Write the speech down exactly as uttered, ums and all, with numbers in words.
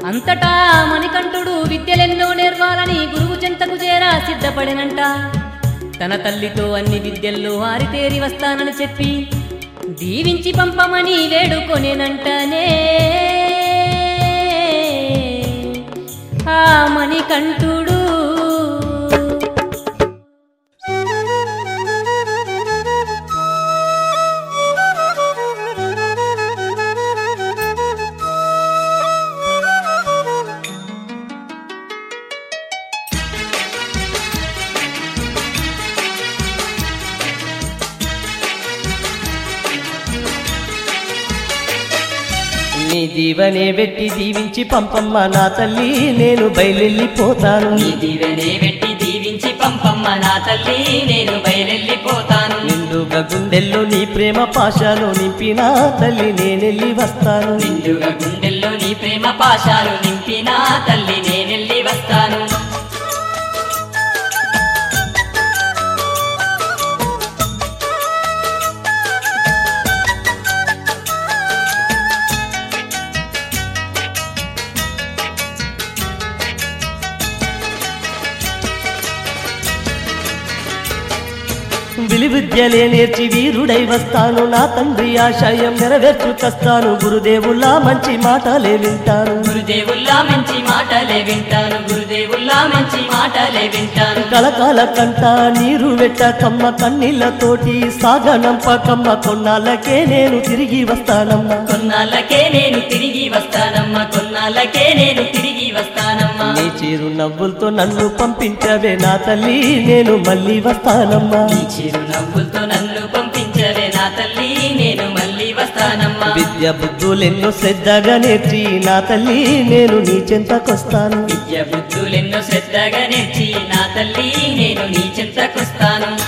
అంతటా మణికంఠుడు విద్యలెన్నో నేర్వాలని గురువు చెంతకు చేరా సిద్ధపడినంట. తన తల్లితో అన్ని విద్యల్లో ఆరితేరి వస్తానని చెప్పి దీవించి పంపమని వేడుకొనేనంటనే ఆ మణికంఠుడు. నీ దీవనే పెట్టి దీవించి పంపమ్మ నా తల్లి నేను బయలెళ్ళిపోతాను. నీ దీవెనే పెట్టి దీవించి పంపమ్మ నా తల్లి నేను బయలెళ్ళిపోతాను. నిండుగా గుండెల్లో నీ ప్రేమ పాశాలు నింపిన తల్లి నేనెళ్ళి వస్తాను. నిండుగా గుండెల్లో నీ ప్రేమ పాశాలు నింపిన తల్లి నేనెళ్ళి వస్తాను. విలి విద్యలే నేర్చి వీరుడై వస్తాను. నా తండ్రి ఆశయం నెరవేర్చుకొస్తాను. గురుదేవుల్లా మంచి మాటలే వింటాను. గురుదేవుల్లా మంచి మాటలే వింటాను. గురుదేవుల్లా మంచి మాటలే వింటాను. కలకాల కంట నీరు వెట్ట కమ్మ కన్నీళ్లతోటి సాగనంపకమ్మ కొన్నాళ్ళకే నేను తిరిగి వస్తానమ్మా. కొన్నాళ్ళకే నేను తిరిగి వస్తానమ్మా. కొన్నాళ్ళకే నేను తిరిగి వస్తానమ్మా. నీ చిరు నవ్వులతో నన్ను పంపించవే నా తల్లి నేను మళ్ళీ వస్తానమ్మా. నీ చిరు నవ్వులతో నన్ను పంపించవే నా తల్లి నేను మళ్ళీ వస్తానమ్మా. విద్య బుద్ధులెన్నో శ్రద్ధగా నేర్చి నా తల్లి నేను నీ చెంతకొస్తాను. విద్య బుద్ధులెన్నో శ్రద్ధగా నేర్చి నా తల్లి నేను నీ చెంతకొస్తాను.